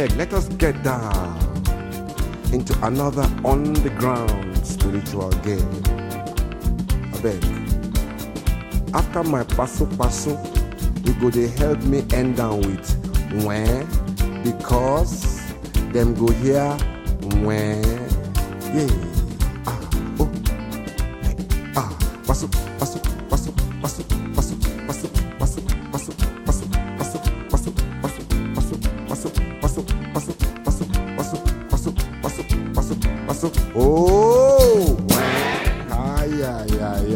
beg, let us get down into another underground spiritual game. I beg. After my paso, you go they help me end down with when, because them go here when, yeah. Oh, paso, oh, yeah.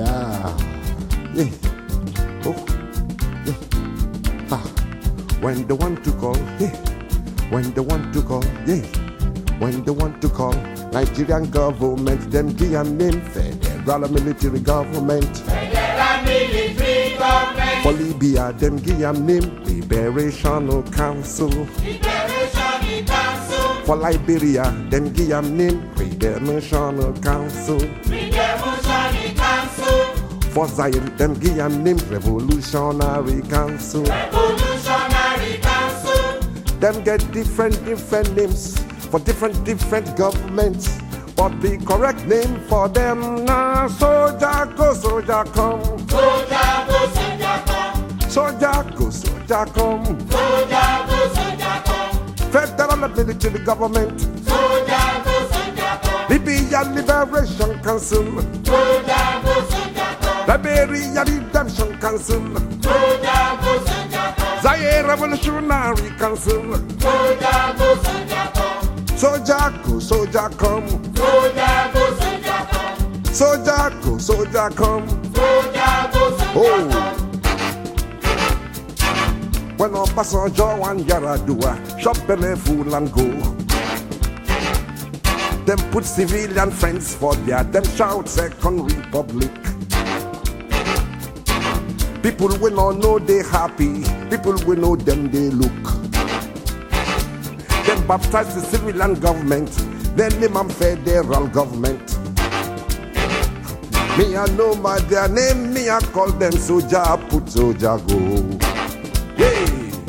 Oh, yeah. When they want to call, yeah. When they want to call, yeah. When they want to call, Nigerian government, them give a name, federal military government. Federal military government. For Libya, them give a name, Liberational Council. Liberational Council. For Liberia, them give a name, Redemption Council. Redemption Council. For Zaire, them give a name, Revolutionary Council. Revolutionary Council. Them get different names for different governments. But the correct name for them now, soldier go, soldier come. Soldier go, soldier come. Soldier go, soldier come. Soldier go, soldier come. Federal military government. Soldier go, soldier come. Libya Liberation Council. Soldier go, soldier come. Liberia Redemption Council. Soldier go, soldier come. Zaire Revolutionary Council. Soldier go, soldier come. Soldier go, soldier come. Soldier go, soldier come. Soldier go, soldier come. Soldier go, soldier come. When on Passenger and Yaradua, shop belly full and go. Them put civilian friends for their, them shout Second Republic. People we not know they happy, people we know them they look. Them baptize the civilian government, then name them federal government. Me I know my their name, me I call them soldier, put soldier go. Yeah.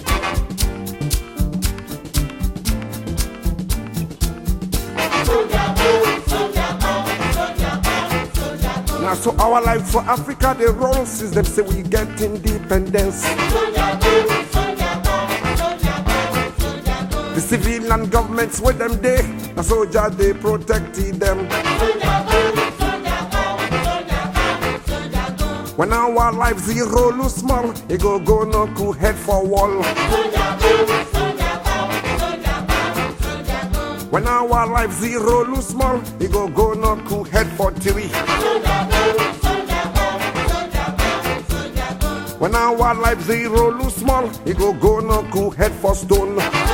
Now so our life for Africa they roll since them say we get independence. The civilian governments with them they, the soldier they protected them. When our life zero lose small, it go no cool head for wall. When our life zero lose small, it go no cool head for three. When our life zero lose small, it go no cool head for stone.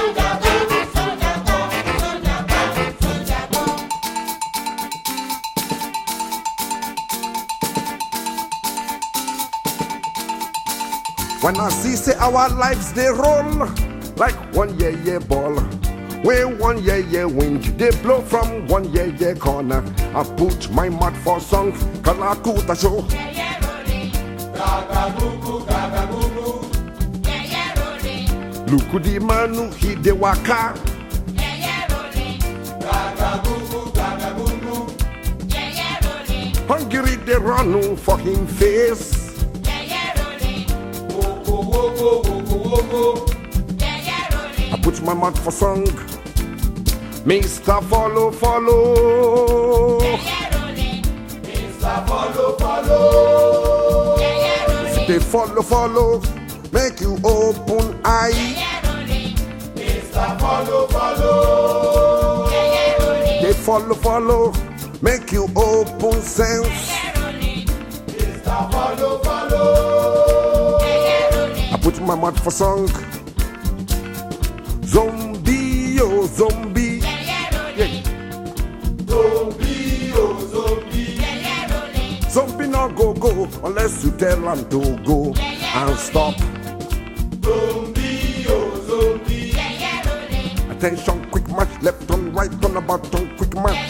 When I see say our lives they roll like one yeah ball. When one yeah wind they blow from one yeah corner. I put my mouth for song, Kalakuta show. Lukudi manu hide waka. Hungry they run for him face. I put my mouth for song. Mr. Follow. Mr. Follow. If they follow, make you open eye. Mr. Follow. They follow, make you open sense. Mr. Follow. I put my mouth for song. Zombie, oh zombie. Yeah. Zombie not go unless you tell them to go and stop. Attention, quick march, left on, right on, about on, quick march.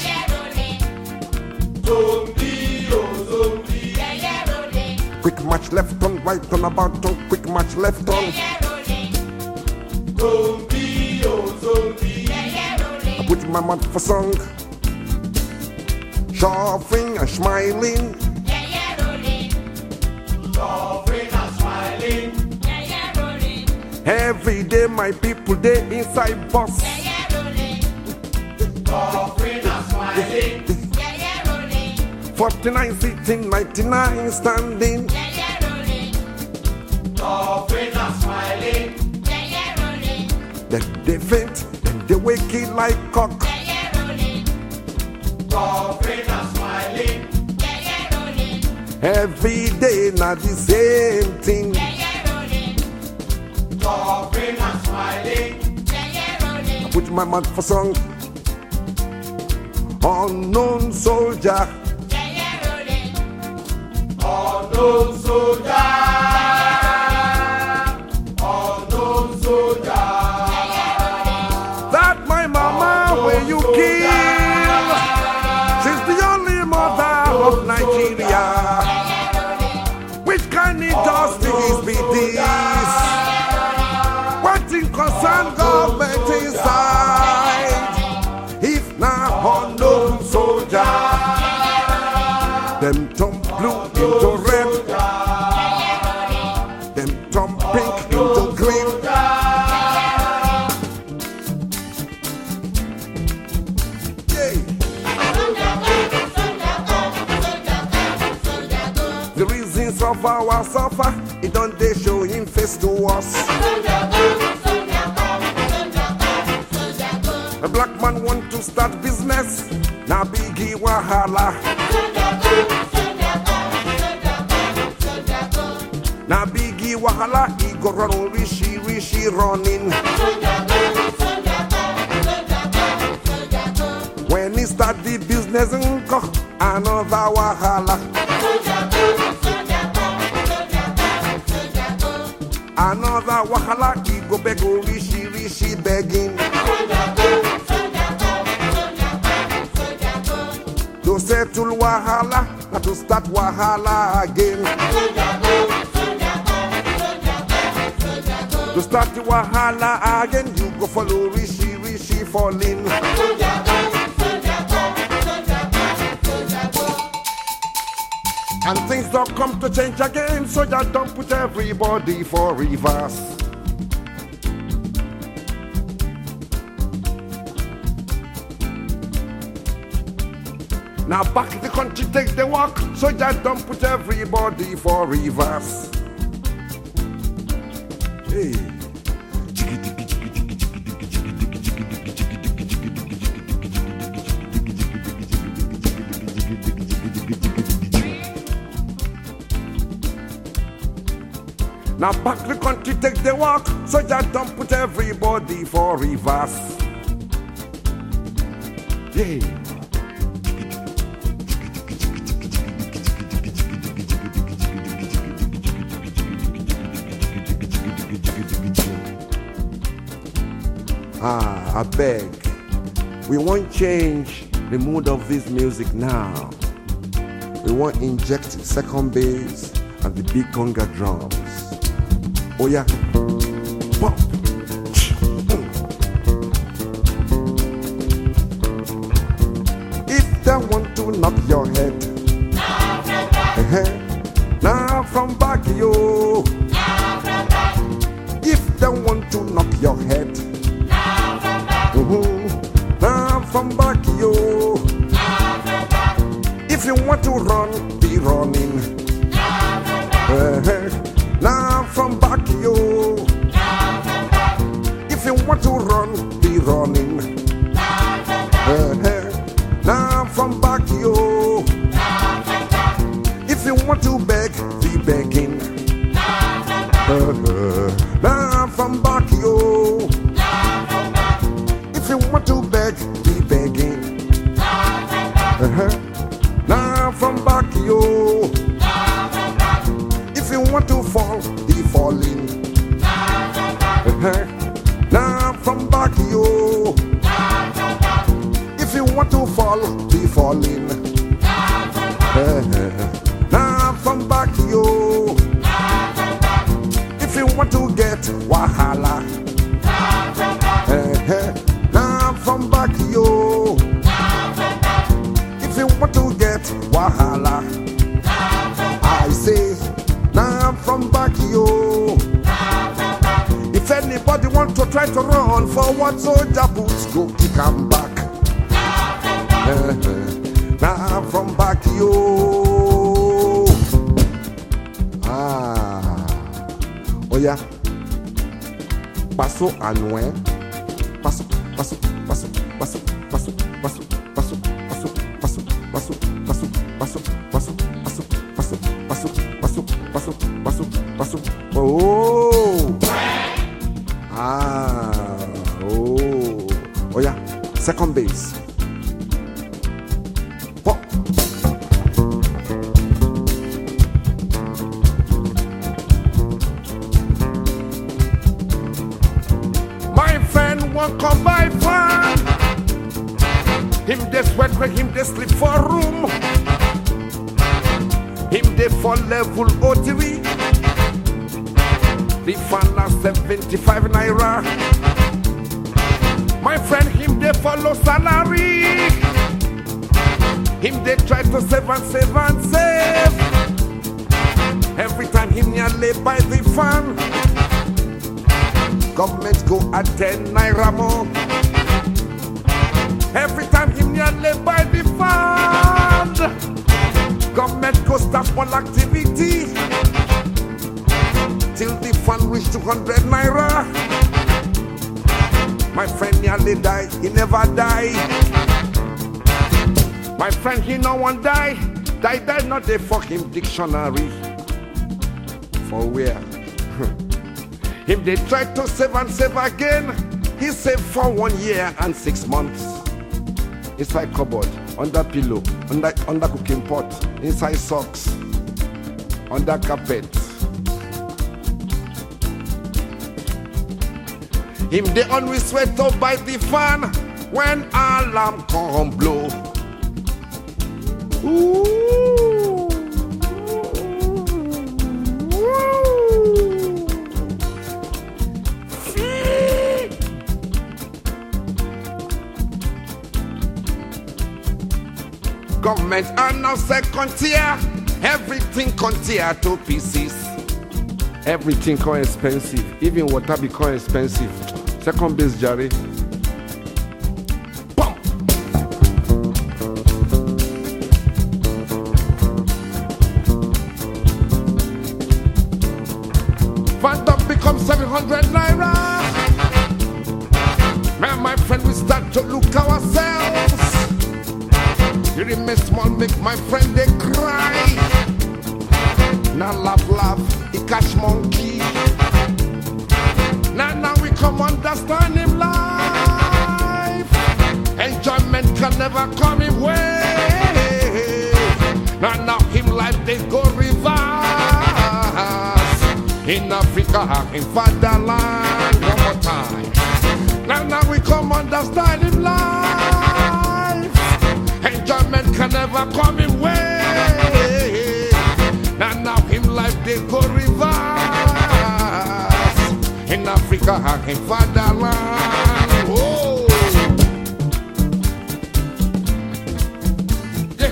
Quick march, left on, right on, about on, quick march, left on. Zombie. put my mouth for song. Shuffling and smiling. Suffering and smiling. Every day my people they inside bus. Suffering and smiling. 49 sitting, 99 standing. Suffering and smiling. Then they faint, then they wake it like cock. Suffering and smiling. Every day not the same thing. Suffering and smiling. I put my mouth for song. Unknown soldier. Unknown soldier. Unknown soldier. That my mama where you kill. She's the only mother of Nigeria. Which kind of justice be this? What in concern government inside? If not unknown soldier, them turn blue into red, them turn pink into green. Yeah. The reasons of our suffer, it don't they show him face to us. A black man want to start business, now biggie wahala. Now biggie wahala, he go run rishi running. When he start the business, another wahala. Another wahala, he go beg rishi begging. To settle wahala, not to start wahala again. To start the wahala again, you go follow rishi falling. And things don't come to change again, so you don't put everybody for reverse. Now back the country take the walk, so you don't put everybody for reverse. Hey. Now back the country take the walk, so you don't put everybody for reverse. Yeah. I beg, we won't change the mood of this music now. We won't inject second bass and the big conga drums. Oh yeah, pop. If they want to knock your head, now from back yo. If they want to knock your head, now from back yo. If you want to run, be running. Now from back yo. If you want to run, be running. Now from back yo. If you want to beg, be begging. Now from back yo. If you want to beg, be begging. Now from back yo. If you want to fall, be falling. Now from back yo. If you want to fall, be falling. Now from back yo. If you want to try to run forward, soldier boots go kick him back. Now from back, yo. Oh yeah. Paso Anoué. Paso, paso, paso, paso, paso, paso, paso, paso, paso, paso, paso, paso, paso, paso, paso, paso, paso, paso, paso, paso. Oh. Oh yeah. Second base. Pop. My friend won't come by fun. Him dey sweat when him dey sleep for room. Him dey for level O3. The fan na 75 naira. My friend, him dey follow salary. Him dey try to save and save and save. Every time him nearly buy the fan, government go at 10 naira more. Every time him nearly buy the fan, government go stop all activity. Till the fund reach 200 naira. My friend nearly die, he never die. My friend, he no one die. Die, not the fucking dictionary. For where? If they try to save and save again, he saved for 1 year and 6 months. Inside cupboard, under pillow, under cooking pot, inside socks, under carpet. Him dey always sweat up by the fan when alarm come blow. Ooh. Government are now second tier. Everything come tier to pieces. Everything come expensive. Even water become expensive. Second base, Jerry. Pump. Phantom becomes 700 naira. Man, my friend, we start to look ourselves. You remain small, make my friend they cry. Now laugh, he catch monkey. Now we come understand him life. Enjoyment can never come him way. Now him life they go reverse. In Africa, in fatherland, one more time. Now we come understand him life. Enjoyment can never come him way. Now him life they go reverse. In Africa, in fatherland. Oh. Yeah.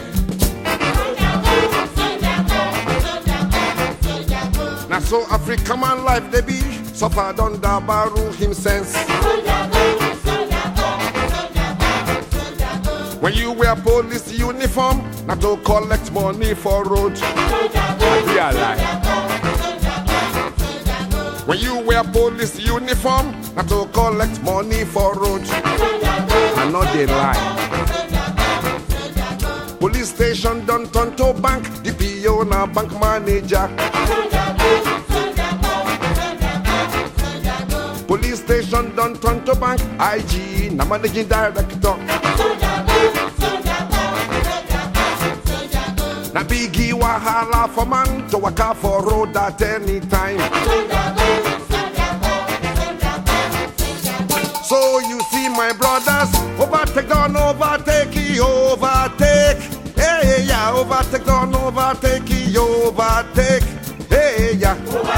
Now so Africa man life they be suffered under Baru him sense. When you wear police uniform, not to collect money for road. Realize. When you wear police uniform, not to collect money for road. I know they lie. Police station don't turn to bank, DPO na bank manager. Police station don't turn to bank, IG na managing director. Na biggie wahala for man to waka for road at any time. So you see my brothers, overtake, don't overtake, overtake. Hey, yeah, overtake, don't overtake, overtake. Hey, yeah.